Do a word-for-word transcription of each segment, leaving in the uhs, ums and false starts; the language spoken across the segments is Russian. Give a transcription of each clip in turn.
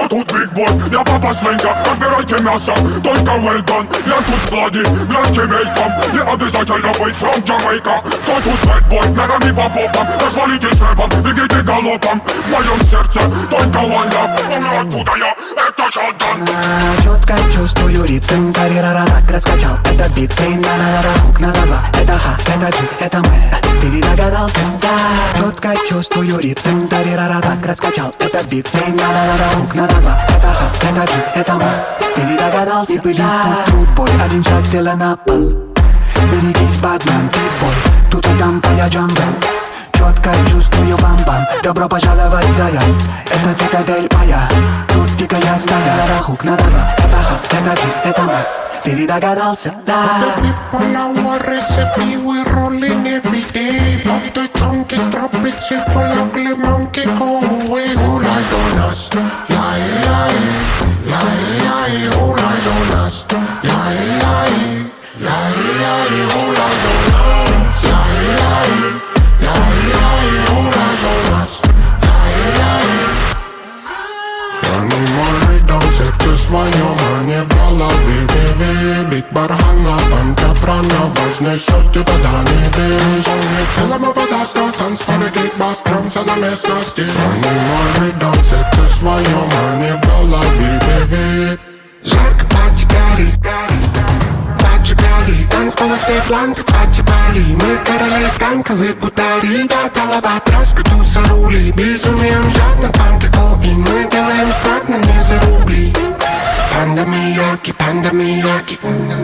тут big boy, я папа свинка, разбирайте мясо, только well done. Я тут с Блади, гляньте мельком, не обязательно быть from Jamaica. Кто тут bad boy, ногами по попам, развалитесь рэпом, бегите галопом. В моем сердце только one love, помню откуда я, это Шотган. Четко чувствую ритм, тарирара, так раскачал этот бит. Ты на-на-на-на, хук на два, это ха, это джи, это мы. Ты не догадался, да. Четко чувствую ритм, тарирара, так раскачал этот бит. Ты на-на-на-на, хук на два, это ха, это джи, это мы. Ты не догадался, и пылит тут трудбой. Один шаг тела на пол. Берегись, бадман, питбой. Тут и там твоя джангл. Четко чувствую бам-бам. Добро пожаловать, зая. Это цитадель моя. Тут дикая стая. Хук на два, это ха, это джи, это мы. Ты не догадался, да. People are recipe, we rolling every day. From the trunk is drop it, shit for ugly monkey go away. All eyes on us, yeah, yeah, yeah, yeah, yeah. All eyes on us, yeah, yeah, yeah, yeah, all eyes on us, yeah, yeah, yeah, yeah, all eyes on us, yeah, yeah. Animal down, сердце свое, мне в голове, беби. Бить бархана, пантапрана, вознесет тебя до небес. Целому вода, что танцполе, кикбас, тромся до местности. Animal down, сердце свое, мне в голове, беби. Жарко пати горит, поджигали танцпола, все бланты поджигали. Мы короли сканкалы, бутари, да, талабатрас, катуса рули. Безумием жадно фанки колги, мы делаем складно не за рубли. Панда Мияки, панда Мияки.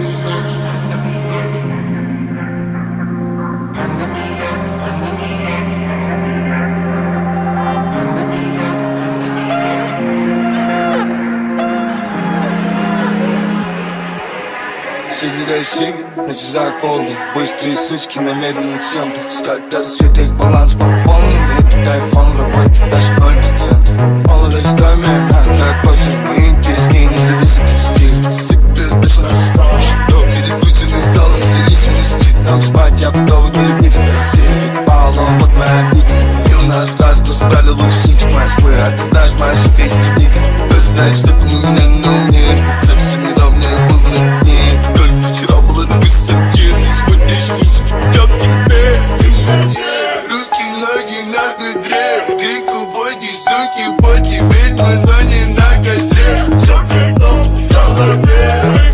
Сиги за сиги, на часах полдень. Быстрые сучки на медленных съемках. Скать до рассвета, их баланс по полным. Этот айфон в работе даже ноль процентов. Молодость в доме, мягкая кожа. Мы интереснее, не зависит от стиля. Сыпет без нас, дом перекрученный зал в зависимости. Нам спать, я готов не любить это Россия. Ведь баллон, вот моя обида. И у нас в газ, кто собрали лучших сучек Москвы. А ты знаешь, моя сука есть техника. Кто знает, что ты у меня на уме. Совсем недавно я был на дне. Только вчера было на высоте. Ты сходишь лучше в тебе. Ты где? Руки, ноги на бедре. Крику боди, суки в поте. Ведь мы, но не на костре. Все в одном голове.